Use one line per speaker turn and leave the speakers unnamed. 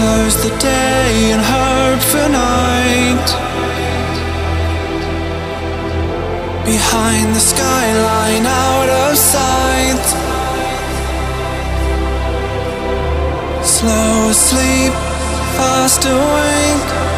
Close the day and hope for night. Behind the skyline, out of sight. Slow asleep, fast awake.